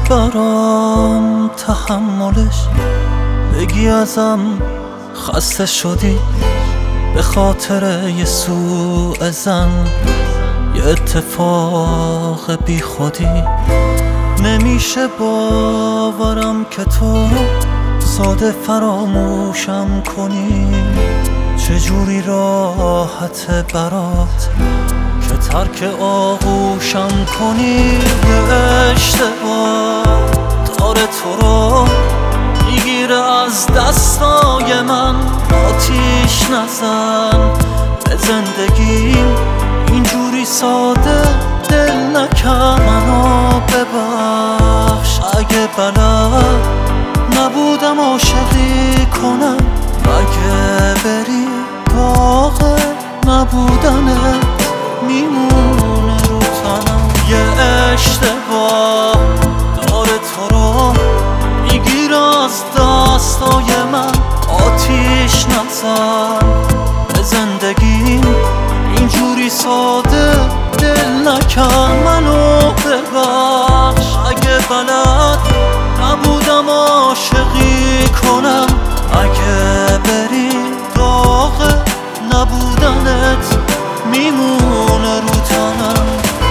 برام تحملش، بگی ازم خسته شدی به خاطر یه سوء زن، یه اتفاق بی خودی. نمیشه باورم که تو ساده فراموشم کنی، چجوری راحته برات که ترک آغوشم کنی. یه اشتباه داره تو رو میگیره از دستای من، آتیش نزن به زندگیم اینجوری ساده دل نکن. منو ببخش اگه بلد نبودم عاشقی کنم، اگه بری داغ نبودنت میمونه رو تنم. یه اشتباه داره تو رو میگیر از دستای من، آتیش نزن به زندگیم اینجوری ساده دل نکن. منو ببخش اگه بلد نبودم عاشقی کنم، اگه بری داغ نبودنت میمونه رو تنم.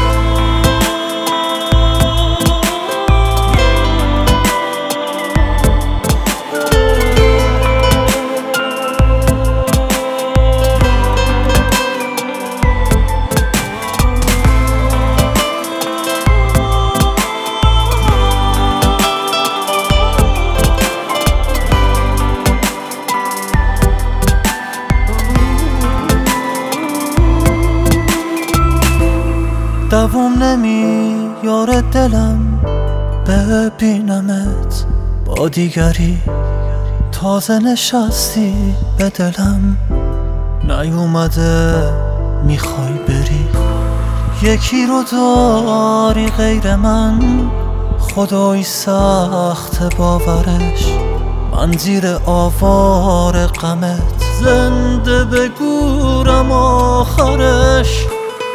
دووم نمیاره دلم ببینمت با دیگری، تازه نشستی به دلم نیومده میخوای بری. یکی رو داری غیر من، خدایی سخت باورش، من زیر آوار غمت زنده بگورم آخرش.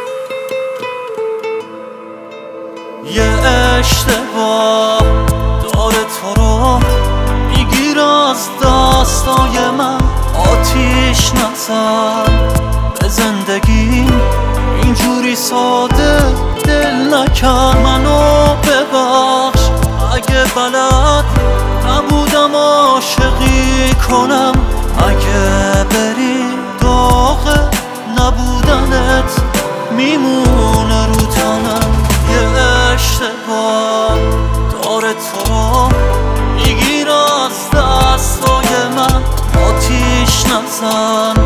یه اشتباه داره تو رو میگیر از دستای من، آتیش نزن به زندگیم اینجوری ساده دل نکن. منو ببخش اگه بلد نبودم عاشقی کنم، اگه بری داغ نبودنت میمونه رو تنم. یه اشتباه داره تو رو میگیر از دستای من، آتیش نزن